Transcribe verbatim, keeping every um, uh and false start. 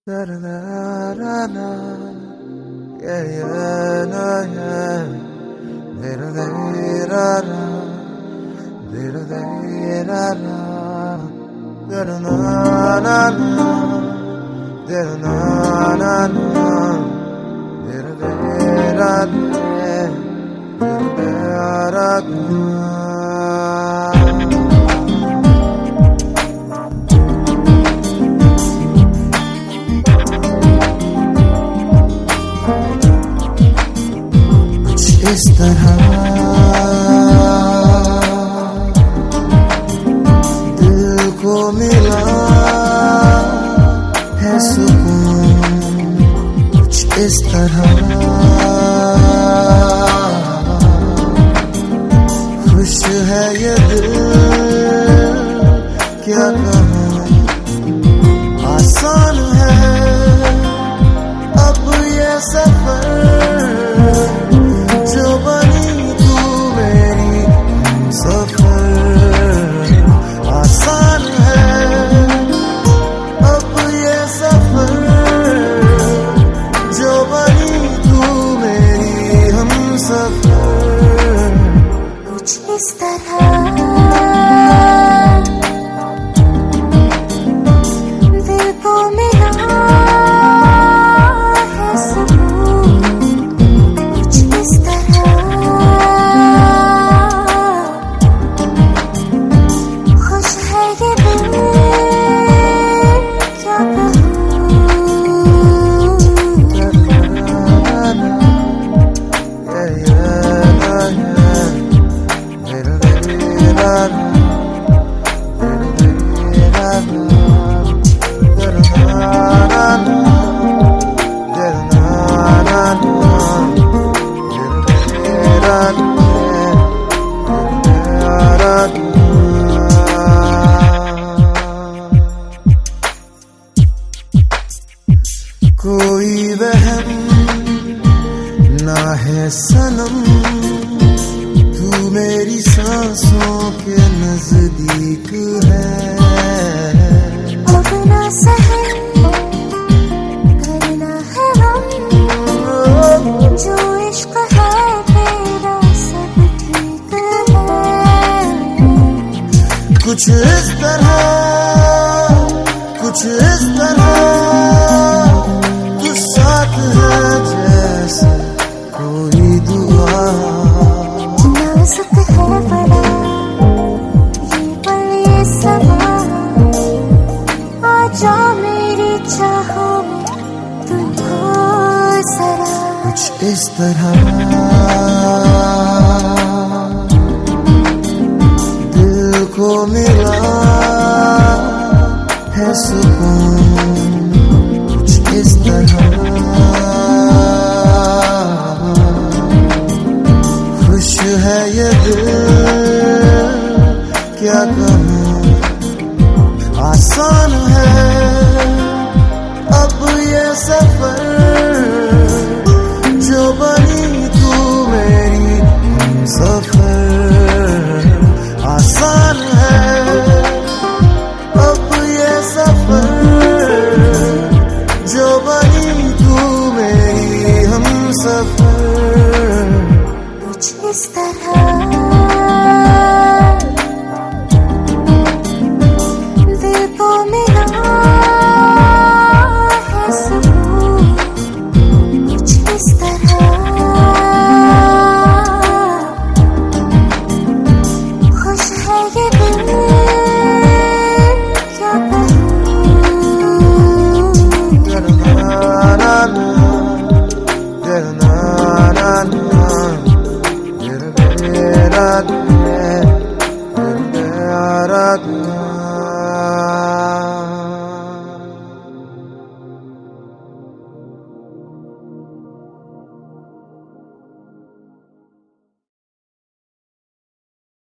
Da da da da da, yeah yeah na yeah, da da da da da, da da da da da, da da na na na, da da na na na, da da da da, da da da da. इस तरह दिल को मिला है सुकून, कुछ इस तरह खुश है ये दिल, क्या कहूँ आसान है अब ये सफर, कुछ इस तरह दिल को मिला है सुकून, कुछ इस तरह खुश है ये दिल, क्या कोई वहम ना है सनम, तू मेरी सांसों के नजदीक है, अब ना सहन करना है गम, जो इश्क है तेरा सब ठीक है, कुछ इस तरह कुछ इस तरह जैसे कोई दुआ, नाजुक है बड़ा ये पल ये समा, आजा मेरी चाहों में तुमको जरा, कुछ इस तरह दिल को मिला है सुकून।